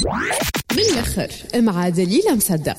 بالآخر مع دليلة مصدق.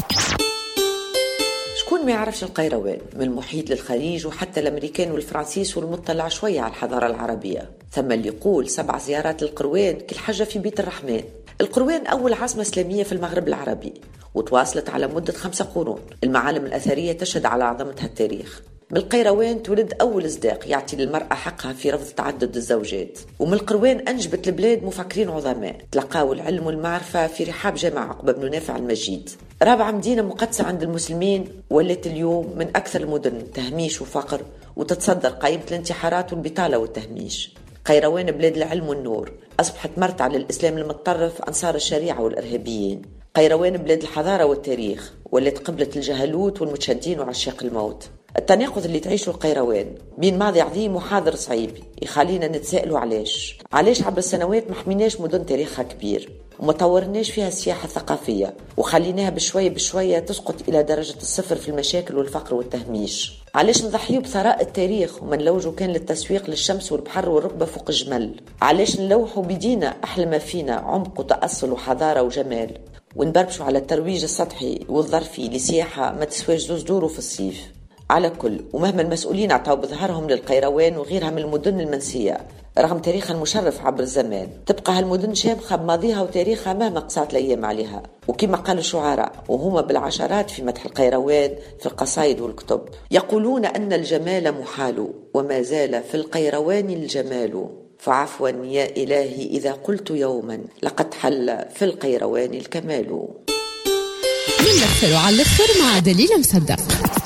شكون ما يعرفش القيروان؟ من المحيط للخليج وحتى الأمريكان والفرنسيس والمطلع شوية على الحضارة العربية. ثم اللي يقول 7 زيارات للقروان كالحجة في بيت الرحمن. القروان أول عاصمة إسلامية في المغرب العربي وتواصلت على مدة 5 قرون. المعالم الأثرية تشهد على عظمتها التاريخ. من القيروان تولد أول إصداق يعطي للمرأة حقها في رفض تعدد الزوجات. ومن القروان أنجبت البلاد مفكرين عظماء تلقاوا العلم والمعرفة في رحاب جامع عقبة بن نافع المجيد. رابعة مدينة مقدسة عند المسلمين ولت اليوم من أكثر المدن تهميش وفقر وتتصدر قائمة الانتحارات والبطالة والتهميش. قيروان بلاد العلم والنور، أصبحت مرتع للإسلام المتطرف أنصار الشريعة والإرهابيين. قيروان بلاد الحضارة والتاريخ ولات قبلة الجهلوت والمتشدين وعشاق الموت. التناقض اللي تعيشه القيروان بين ماضي عظيم وحاضر صعيب يخلينا نتسائلوا علاش عبر السنوات ما حميناش مدن تاريخها كبير وما طورناش فيها السياحة الثقافية وخليناها بشوية تسقط إلى درجة الصفر في المشاكل والفقر والتهميش. علاش نضحيوا بثراء التاريخ وما نلوجوا كان للتسويق للشمس والبحر والركبة فوق الجمل؟ علاش نلوحوا بدينا أحلى ما فينا عمق وتأصل وحضارة وجمال ونبربشوا على الترويج السطحي والظرفي لسياحة ما تسواش 2 دورو في الصيف؟ على كل، ومهما المسؤولين عطاوا بظهرهم للقيروان وغيرها من المدن المنسية رغم تاريخها المشرف عبر الزمان، تبقى هالمدن شامخة بماضيها وتاريخها مهما قصات الأيام عليها. وكما قال الشعراء وهما بالعشرات في مدح القيروان في القصائد والكتب، يقولون أن الجمال محال وما زال في القيروان الجمال، فعفوا يا إلهي إذا قلت يوما لقد حل في القيروان الكمال. من الأخر وعلى الأخر مع دليلة مصدق.